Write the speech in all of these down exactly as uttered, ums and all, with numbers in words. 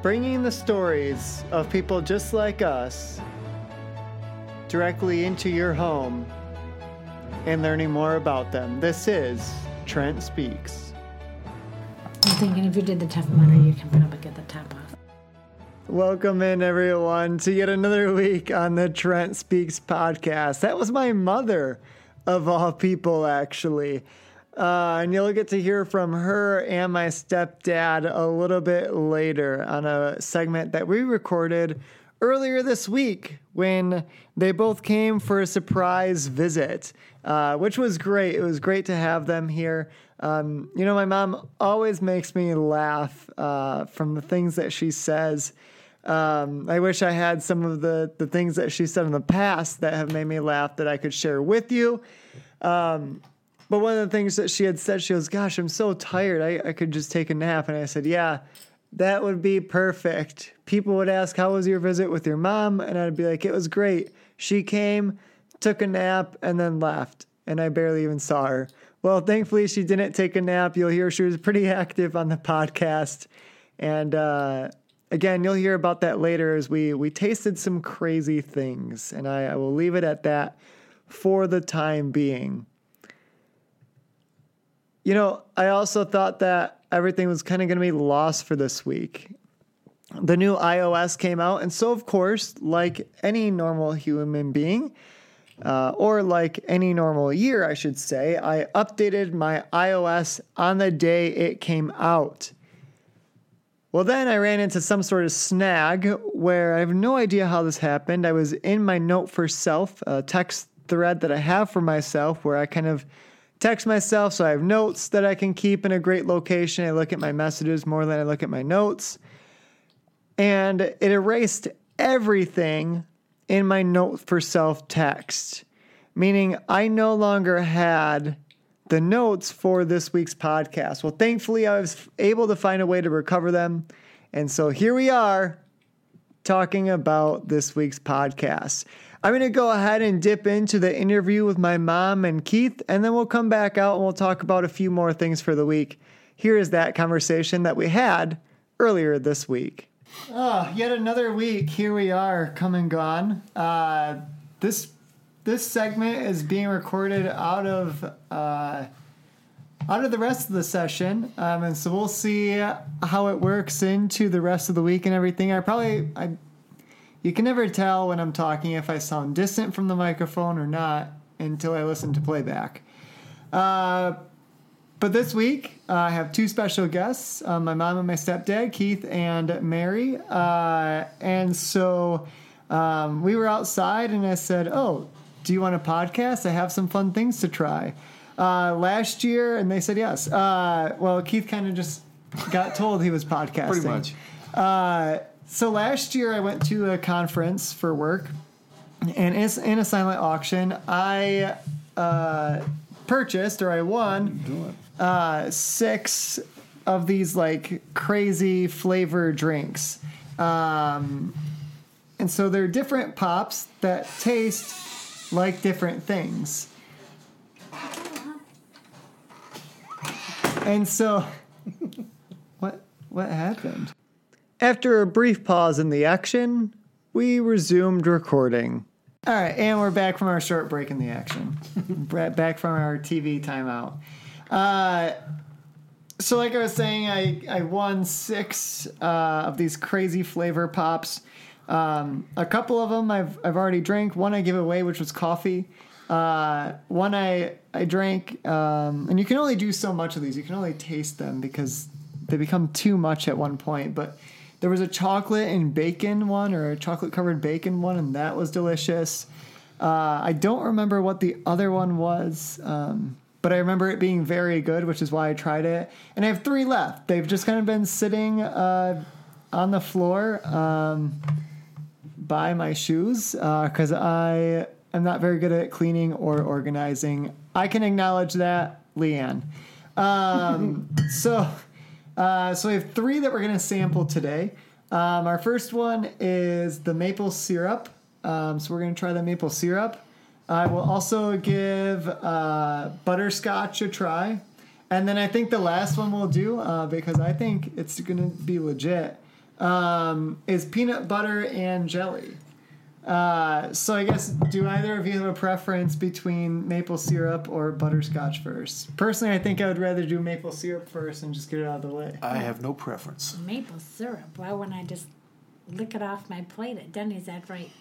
bringing the stories of people just like us directly into your home and learning more about them. This is Trent Speaks. I'm thinking if you did the top one, you can probably get the top off. Welcome in, everyone, to yet another week on the Trent Speaks podcast. That was my mother, of all people, actually. Uh, and you'll get to hear from her and my stepdad a little bit later on a segment that we recorded earlier this week when they both came for a surprise visit, uh, which was great. It was great to have them here. Um, you know, my mom always makes me laugh uh, from the things that she says. Um, I wish I had some of the, the things that she said in the past that have made me laugh that I could share with you. Um, But one of the things that she had said, she goes, gosh, I'm so tired. I, I could just take a nap. And I said, yeah, that would be perfect. People would ask, how was your visit with your mom? And I'd be like, it was great. She came, took a nap, and then left. And I barely even saw her. Well, thankfully, she didn't take a nap. You'll hear she was pretty active on the podcast. And uh, again, you'll hear about that later as we, we tasted some crazy things. And I, I will leave it at that for the time being. You know, I also thought that everything was kind of going to be lost for this week. The new iOS came out, and so, of course, like any normal human being, uh, or like any normal year, I should say, I updated my iOS on the day it came out. Well, then I ran into some sort of snag where I have no idea how this happened. I was in my Note for Self, a text thread that I have for myself where I kind of text myself, so I have notes that I can keep in a great location. I look at my messages more than I look at my notes. And it erased everything in my Note for Self text, meaning I no longer had the notes for this week's podcast. Well, thankfully, I was able to find a way to recover them. And so here we are talking about this week's podcast. I'm going to go ahead and dip into the interview with my mom and Keith, and then we'll come back out and we'll talk about a few more things for the week. Here is that conversation that we had earlier this week. Oh, yet another week. Here we are, come and gone. Uh, this this segment is being recorded out of uh, out of the rest of the session, um, and so we'll see how it works into the rest of the week and everything. I probably I. You can never tell when I'm talking if I sound distant from the microphone or not until I listen to playback. Uh, but this week, uh, I have two special guests, uh, my mom and my stepdad, Keith and Mary. Uh, and so um, we were outside and I said, oh, do you want a podcast? I have some fun things to try. Uh, last year, and they said yes. Uh, well, Keith kind of just got told he was podcasting. Pretty much. Uh, So last year I went to a conference for work, and in a silent auction, I uh, purchased, or I won, uh, six of these like crazy flavor drinks. Um, and so they're different pops that taste like different things. And so, what what happened? After a brief pause in the action, we resumed recording. All right, and we're back from our short break in the action. Back from our T V timeout. Uh, so like I was saying, I, I won six uh, of these crazy flavor pops. Um, a couple of them I've I've already drank. One I gave away, which was coffee. Uh, one I, I drank, um, and you can only do so much of these. You can only taste them because they become too much at one point, but there was a chocolate and bacon one, or a chocolate-covered bacon one, and that was delicious. Uh, I don't remember what the other one was, um, but I remember it being very good, which is why I tried it. And I have three left. They've just kind of been sitting uh, on the floor um, by my shoes because uh, I am not very good at cleaning or organizing. I can acknowledge that, Leanne. Um, so... Uh, so we have three that we're going to sample today. Um, our first one is the maple syrup. Um, so we're going to try the maple syrup. I will also give uh, butterscotch a try. And then I think the last one we'll do, uh, because I think it's going to be legit, um, is peanut butter and jelly. Uh, so I guess, do either of you have a preference between maple syrup or butterscotch first? Personally, I think I would rather do maple syrup first and just get it out of the way. I have no preference. Maple syrup. Why wouldn't I just lick it off my plate at Denny's after I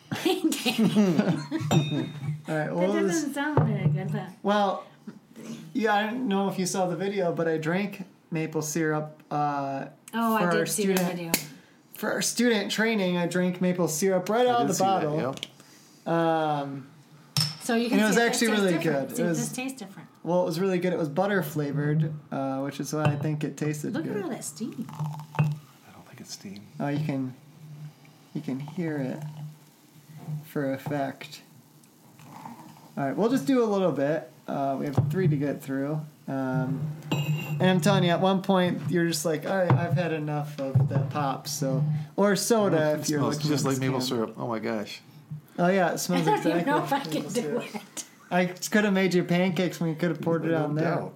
All right. Well, That this- doesn't sound very good, but well, yeah, I don't know if you saw the video, but I drank maple syrup. Uh, oh, for I our did see the student- video. For our student training, I drank maple syrup right out I of did the see that, bottle. yep. Um, So you can And it was see actually tastes really different. good. See, It was- this tastes different. well, it was really good. It was butter flavored, uh, which is why I think it tasted Look good. at all that steam. I don't think it's steam. Oh, you can, you can hear it for effect. All right, we'll just do a little bit. Uh, we have three to get through, um, and I'm telling you, at one point you're just like, all right, I've had enough of that pop. So, or soda It if you're smells looking just at like the maple scan. syrup. Oh my gosh. Oh yeah, it I smells don't exactly. even know if I like can maple do syrup. it. I could have made you pancakes when you could have poured it No on there. doubt.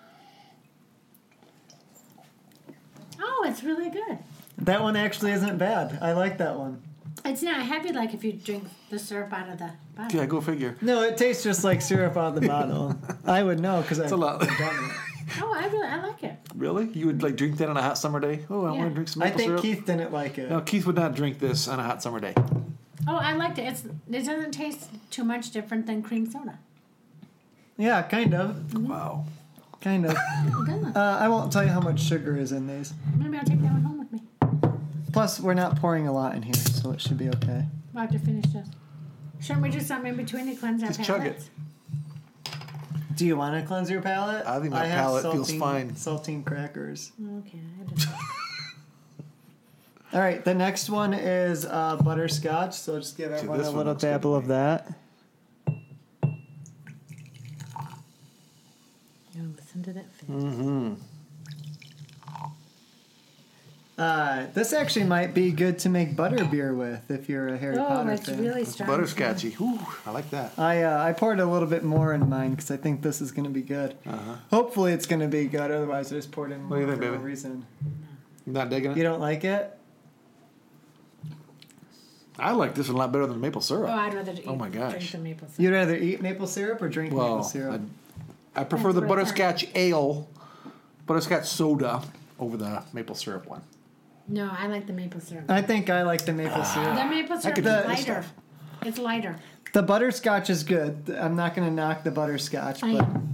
Oh, it's really good. That one actually isn't bad. I like that one. It's not heavy like if you drink the syrup out of the bottle. Yeah, go figure. No, it tastes just like syrup out of the bottle. I would know because I've a lot. done it. Oh, I really, I like it. Really? You would like drink that on a hot summer day? Oh, I Yeah. want to drink some I maple think syrup. Keith didn't like it. No, Keith would not drink this on a hot summer day. Oh, I liked it. It's it doesn't taste too much different than cream soda. Yeah, kind of. Wow. Kind of. It doesn't. Uh, I won't tell you how much sugar is in these. Maybe I'll take that one home with me. Plus, we're not pouring a lot in here, so it should be okay. We'll have to finish this. Shouldn't we do something in between to cleanse our Just chug it. palates? Do you want to cleanse your palate? I think my have palate feels saltine- fine. Saltine crackers. Okay. I just, All right, the next one is uh, butterscotch. So just give everyone this a one little looks good dabble to of me. that. you listen to that face. Mm-hmm. Uh, this actually might be good to make butter beer with if you're a Harry Oh, Potter it's fan. really It's strong. butterscotchy. Ooh, I like that. I uh, I poured a little bit more in mine because I think this is going to be good. Uh-huh. Hopefully it's going to be good. Otherwise, I just poured in What more do you for think, no baby? reason. Not digging You it? don't like it? I like this one a lot better than maple syrup. Oh, I'd rather eat, Oh my gosh. drink the maple syrup. You'd rather eat maple syrup or drink maple Well, syrup? I, I prefer the That's what I butterscotch ale, butterscotch soda over the maple syrup one. No, I like the maple syrup. I think I like the maple syrup. the maple syrup could is do this lighter. stuff. It's lighter. The butterscotch is good. I'm not going to knock the butterscotch, I but am.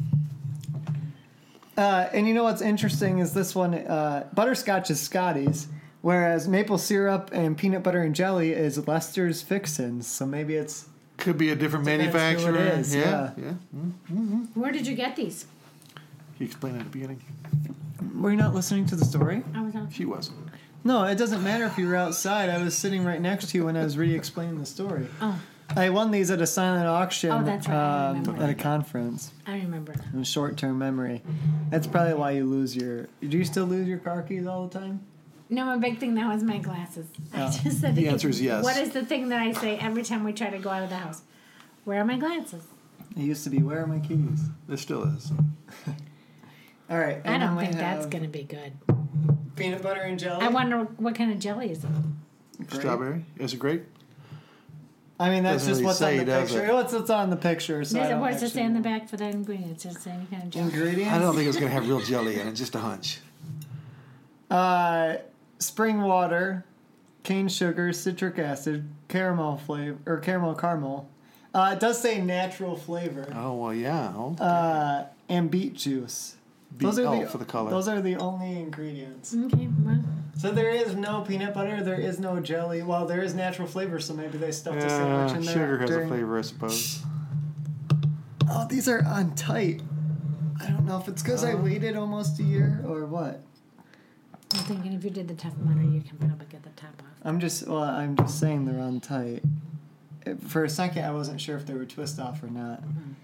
uh, and you know what's interesting is this one. Uh, butterscotch is Scotty's, whereas maple syrup and peanut butter and jelly is Lester's Fixins. So maybe it's Could be a different Depends who it manufacturer. is, yeah, yeah. Mm. Where did you get these? He explained at the beginning. Were you not listening to the story? I was on. She wasn't. No, it doesn't matter if you were outside. I was sitting right next to you when I was re-explaining the story. Oh, I won these at a silent auction Oh, that's right. I um, remember at a that. conference. I remember. In short-term memory. That's probably why you lose your... Do you still lose your car keys all the time? No, my big thing now is my glasses. I Oh. just said The to answer keep- is yes. What is the thing that I say every time we try to go out of the house? Where are my glasses? It used to be, where are my keys? It still is. All right. I and don't then we think that's have going to be good. Peanut butter and jelly? I wonder what kind of jelly is it? Grape. Strawberry. Is it grape? I mean, that's Doesn't just really what's say, on the does picture. it? What's, what's on the picture? So I Does it, don't what's it actually say in the know. back for the ingredients? Does it say any kind of jelly? Ingredients? I don't think it's going to have real jelly in it. Just a hunch. Uh, spring water, cane sugar, citric acid, caramel flavor, or caramel caramel. Uh, it does say natural flavor. Oh well, yeah. Oh, Uh, and beet juice. Beet- those are oh, the, for the color. Those are the only ingredients. Okay, well, So there is no peanut butter. There is no jelly. Well, there is natural flavor, so maybe they stuffed a sandwich yeah, in there. sugar has during- a flavor, I suppose. Oh, these are on tight. I don't know if it's because I Uh. waited almost a year or what. I'm thinking if you did the tough butter, you can probably get the top off. I'm just well, I'm just saying they're on tight. It- For a second, I wasn't sure if they were twist off or not.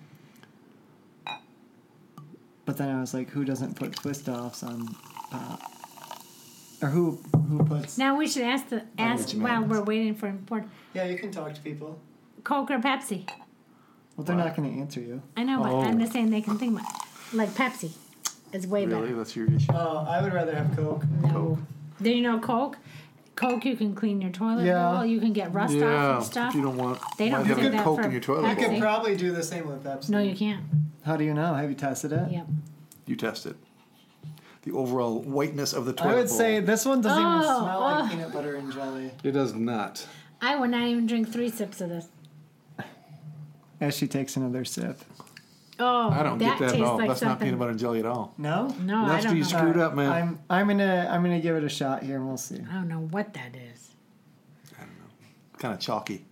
But then I was like, who doesn't put twist offs on pop? Or who who puts? Now we should ask the I know ask what you while meant. we're waiting for import Yeah, you can talk to people. Coke or Pepsi. Well, they're not going to answer you. I know, but Oh. I'm just saying they can think about like Pepsi is way Really, better. that's your issue. Oh, I would rather have Coke. No, do you know Coke? Coke, you can clean your toilet Yeah. bowl. You can get rust off Yeah, and stuff. if you don't want, They don't might have do a that Coke for in your toilet Pepsi. You bowl. could probably do the same with Pepsi. No, you can't. How do you know? Have you tested it? Yep. You test it. The overall whiteness of the toilet I would bowl. say this one doesn't even Oh, smell like oh. peanut butter and jelly. It does not. I would not even drink three sips of this. As she takes another sip. Oh, I don't that get that at tastes all. like That's not something. peanut butter and jelly at all. No? No, That's I don't you know. screwed All up, man. I'm I'm gonna I'm gonna give it a shot here and we'll see. I don't know what that is. Kind of chalky.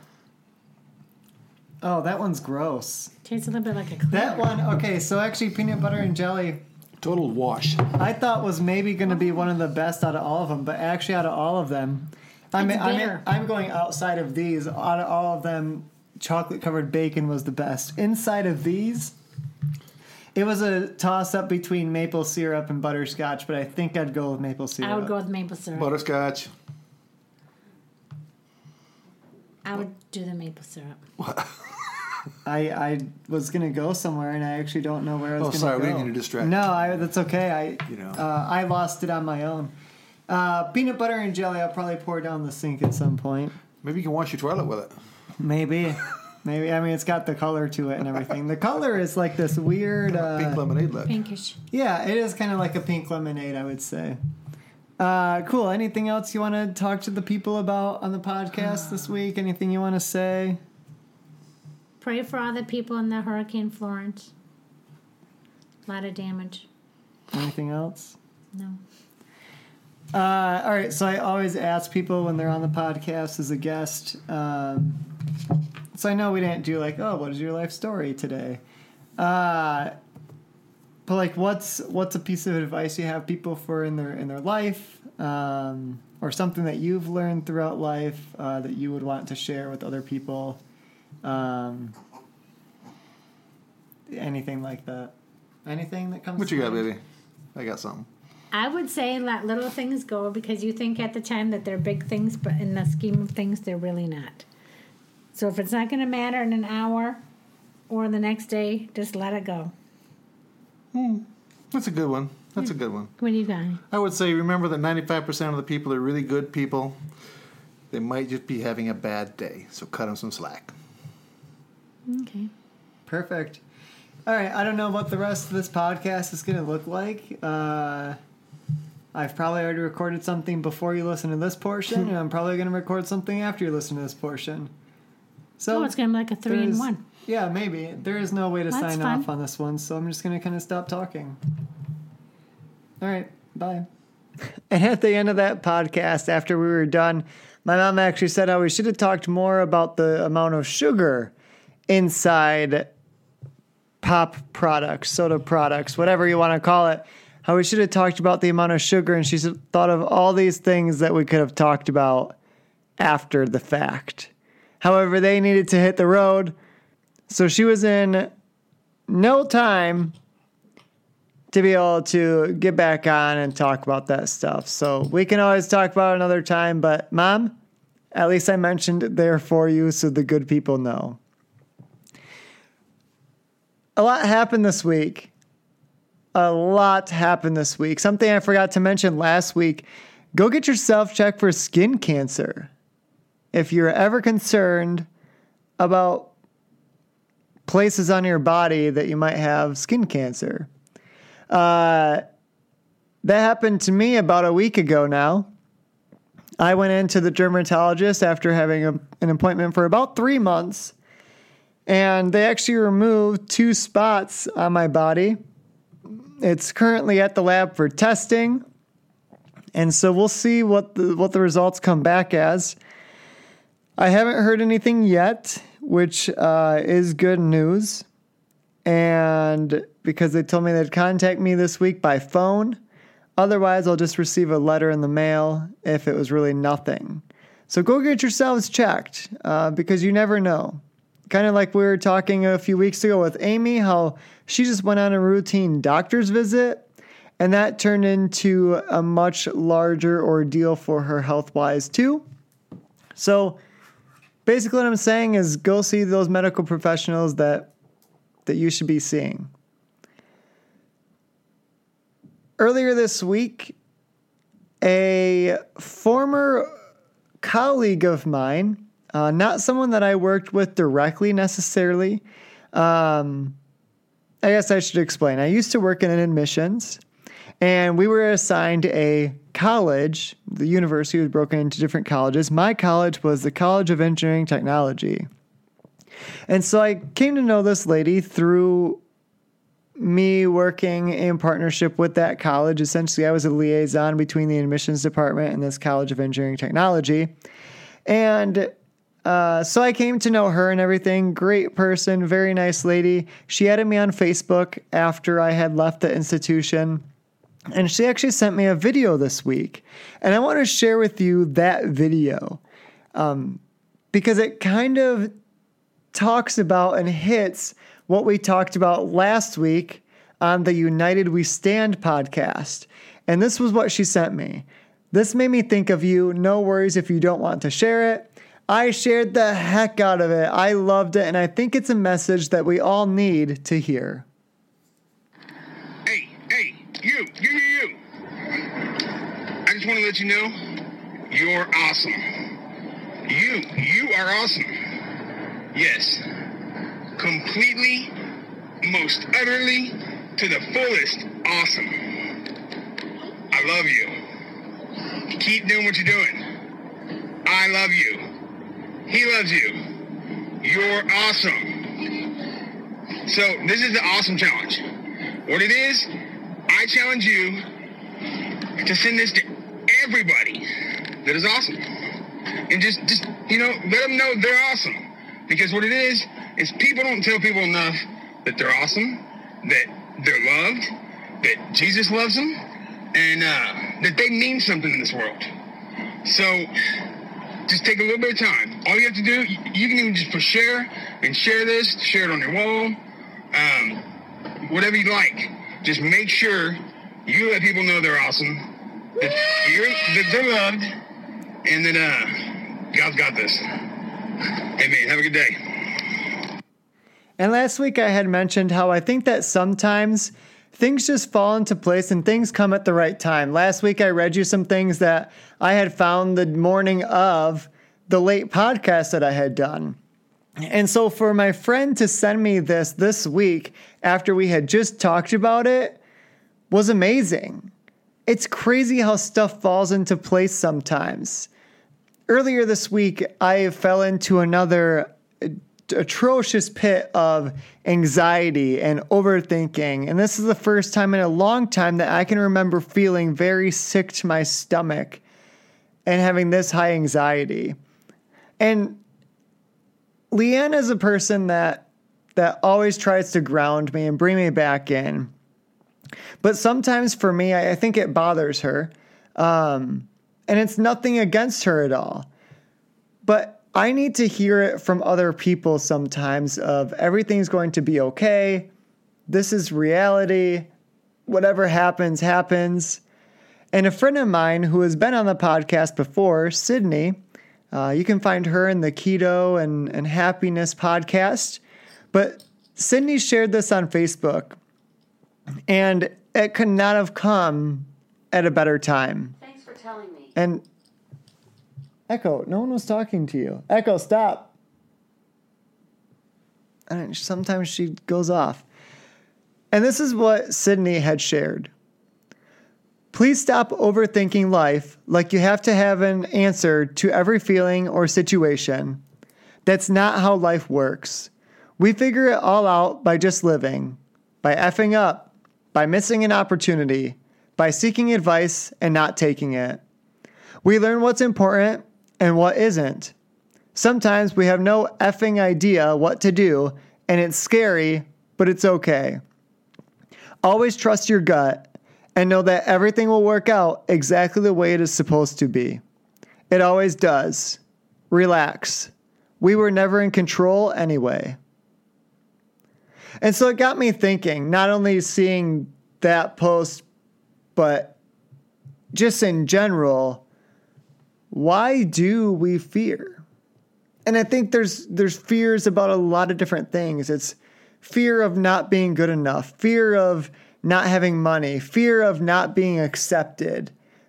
Oh, that one's gross. Tastes a little bit like a clear. That one, okay, so actually peanut butter and jelly Total wash. I thought was maybe going to be one of the best out of all of them, but actually out of all of them, I'm It's I'm, bitter. I'm going outside of these. Out of all of them, chocolate covered bacon was the best. Inside of these, it was a toss up between maple syrup and butterscotch, but I think I'd go with maple syrup. I would go with maple syrup. Butterscotch. I would do the maple syrup. I I was gonna go somewhere, and I actually don't know where I was Oh, gonna sorry, go. we didn't mean to distract. No, I, that's okay. I You know. uh, I lost it on my own. Uh, peanut butter and jelly, I'll probably pour down the sink at some point. Maybe you can wash your toilet with it. Maybe. Maybe. I mean, it's got the color to it and everything. The color is like this weird. Uh, Pink lemonade look. Pinkish. yeah, it is kind of like a pink lemonade, I would say. Uh, cool. Anything else you want to talk to the people about on the podcast this week? Anything you want to say? Pray for all the people in the Hurricane Florence. A lot of damage. Anything else? No. Uh, all right. So I always ask people when they're on the podcast as a guest. Um, so I know we didn't do like, oh, what is your life story today? Uh, but like, what's what's a piece of advice you have people for in their in their life, um, or something that you've learned throughout life uh, that you would want to share with other people? Um, anything like that? Anything that comes. What to you got, mind? baby? I got something. I would say let little things go because you think at the time that they're big things, but in the scheme of things, they're really not. So if it's not going to matter in an hour or the next day, just let it go. That's a good one. That's a good one. What do you got? I would say remember that ninety-five percent of the people are really good people. They might just be having a bad day, so cut them some slack. Okay. Perfect. All right. I don't know what the rest of this podcast is going to look like. Uh, I've probably already recorded something before you listen to this portion, and I'm probably going to record something after you listen to this portion. So Oh, it's going to be like a three in there's- one. Yeah, maybe. There is no way to That's sign fun. off on this one, so I'm just going to kind of stop talking. All right. Bye. And at the end of that podcast, after we were done, my mom actually said how we should have talked more about the amount of sugar inside pop products, soda products, whatever you want to call it. How we should have talked about the amount of sugar, and she's thought of all these things that we could have talked about after the fact. However, they needed to hit the road, so she was in no time to be able to get back on and talk about that stuff. So we can always talk about it another time, but Mom, at least I mentioned it there for you so the good people know. A lot happened this week. A lot happened this week. Something I forgot to mention last week. Go get yourself checked for skin cancer. If you're ever concerned about places on your body that you might have skin cancer. Uh, that happened to me about a week ago now. I went into the dermatologist after having a, an appointment for about three months. And they actually removed two spots on my body. It's currently at the lab for testing. And so we'll see what the, what the results come back as. I haven't heard anything yet, which uh, is good news. And because they told me they'd contact me this week by phone. Otherwise, I'll just receive a letter in the mail if it was really nothing. So go get yourselves checked uh, because you never know. Kind of like we were talking a few weeks ago with Amy, how she just went on a routine doctor's visit, and that turned into a much larger ordeal for her health-wise too. So basically what I'm saying is go see those medical professionals that that you should be seeing. Earlier this week, a former colleague of mine, uh, not someone that I worked with directly necessarily. Um, I guess I should explain. I used to work in admissions, and we were assigned a college. The university was broken into different colleges. My college was the College of Engineering Technology. And so I came to know this lady through me working in partnership with that college. Essentially, I was a liaison between the admissions department and this College of Engineering Technology. And uh, so I came to know her and everything. Great person, very nice lady. She added me on Facebook after I had left the institution. And she actually sent me a video this week. And I want to share with you that video um, because it kind of talks about and hits what we talked about last week on the United We Stand podcast. And this was what she sent me. This made me think of you. No worries if you don't want to share it. I shared the heck out of it. I loved it. And I think it's a message that we all need to hear. Hey, hey, you, you, you, you. I just want to let you know, you're awesome. You, you are awesome. Yes. Completely, most utterly, to the fullest, awesome. I love you. Keep doing what you're doing. I love you. He loves you. You're awesome. So this is the awesome challenge. What it is, I challenge you to send this to everybody that is awesome. And just, just you know, let them know they're awesome. Because what it is, is people don't tell people enough that they're awesome, that they're loved, that Jesus loves them, and uh, that they mean something in this world. So just take a little bit of time. All you have to do, you can even just push share and share this, share it on your wall, um, whatever you like. Just make sure you let people know they're awesome, that, you're, that they're loved, and that uh, God's got this. Amen. Have a good day. And last week I had mentioned how I think that sometimes things just fall into place and things come at the right time. Last week I read you some things that I had found the morning of the late podcast that I had done. And so for my friend to send me this this week after we had just talked about it was amazing. It's crazy how stuff falls into place sometimes. Earlier this week, I fell into another atrocious pit of anxiety and overthinking. And this is the first time in a long time that I can remember feeling very sick to my stomach and having this high anxiety. And Leanne is a person that that always tries to ground me and bring me back in. But sometimes for me, I, I think it bothers her. Um, and it's nothing against her at all. But I need to hear it from other people sometimes of everything's going to be okay. This is reality. Whatever happens, happens. And a friend of mine who has been on the podcast before, Sydney, uh, you can find her in the Keto and, and Happiness podcast. But Sydney shared this on Facebook. And it could not have come at a better time. Thanks for telling me. And Echo, no one was talking to you. Echo, stop. And sometimes she goes off. And this is what Sydney had shared. Please stop overthinking life like you have to have an answer to every feeling or situation. That's not how life works. We figure it all out by just living, by effing up, by missing an opportunity, by seeking advice and not taking it. We learn what's important and what isn't. Sometimes we have no effing idea what to do, and it's scary, but it's okay. Always trust your gut and know that everything will work out exactly the way it is supposed to be. It always does. Relax. We were never in control anyway. And so it got me thinking, not only seeing that post, but just in general, why do we fear? And I think there's there's fears about a lot of different things. It's fear of not being good enough, fear of not having money, fear of not being accepted,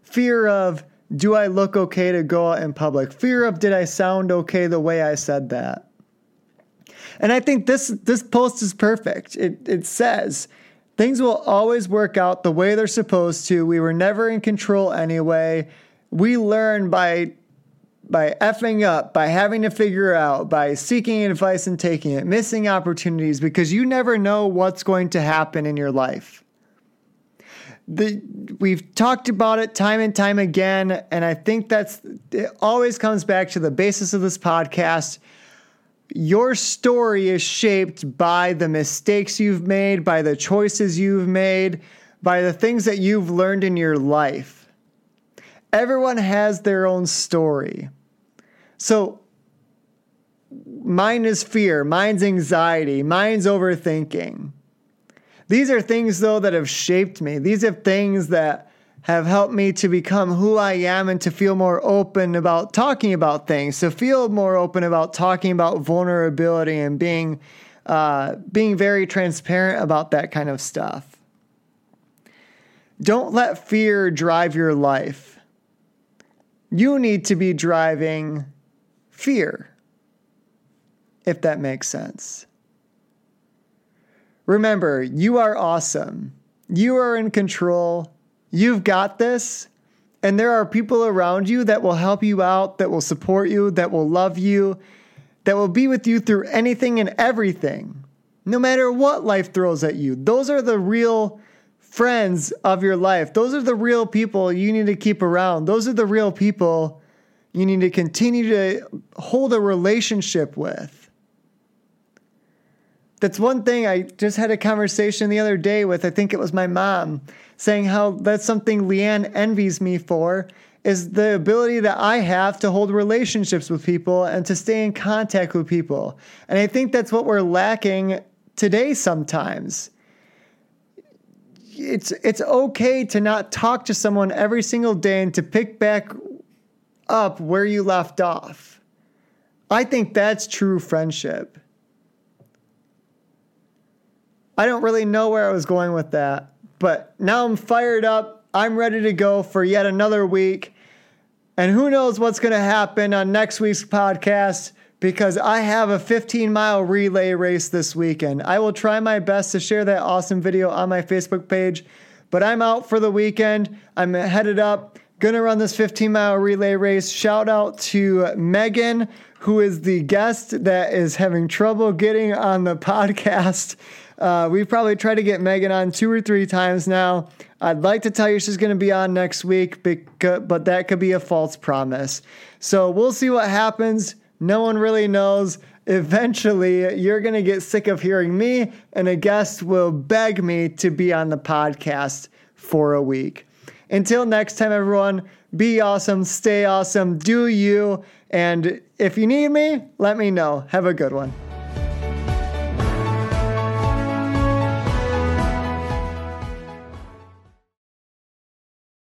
Fear of, do I look okay to go out in public? Fear of, did I sound okay the way I said that? And I think this this post is perfect. It it says, things will always work out the way they're supposed to. We were never in control anyway. We learn by by effing up, by having to figure out, by seeking advice and taking it, missing opportunities, because you never know what's going to happen in your life. The, we've talked about it time and time again, and I think that's it always comes back to the basis of this podcast. Your story is shaped by the mistakes you've made, by the choices you've made, by the things that you've learned in your life. Everyone has their own story. So mine is fear, mine's anxiety, mine's overthinking. These are things, though, that have shaped me. These are things that have helped me to become who I am and to feel more open about talking about things, to feel more open about talking about vulnerability and being, uh, being very transparent about that kind of stuff. Don't let fear drive your life. You need to be driving fear, if that makes sense. Remember, you are awesome. You are in control. You've got this. And there are people around you that will help you out, that will support you, that will love you, that will be with you through anything and everything, no matter what life throws at you. Those are the real friends of your life. Those are the real people you need to keep around. Those are the real people you need to continue to hold a relationship with. That's one thing I just had a conversation the other day with, I think it was my mom, saying how that's something Leanne envies me for, is the ability that I have to hold relationships with people and to stay in contact with people. And I think that's what we're lacking today sometimes. It's it's okay to not talk to someone every single day and to pick back up where you left off. I think that's true friendship. I don't really know where I was going with that, but now I'm fired up. I'm ready to go for yet another week. And who knows what's going to happen on next week's podcast, because I have a fifteen mile relay race this weekend. I will try my best to share that awesome video on my Facebook page, but I'm out for the weekend. I'm headed up, going to run this fifteen mile relay race. Shout out to Megan, who is the guest that is having trouble getting on the podcast. Uh, we've probably tried to get Megan on two or three times now. I'd like to tell you she's going to be on next week, but that could be a false promise. So we'll see what happens. No one really knows. Eventually, you're going to get sick of hearing me, and a guest will beg me to be on the podcast for a week. Until next time, everyone, be awesome, stay awesome, do you, and if you need me, let me know. Have a good one.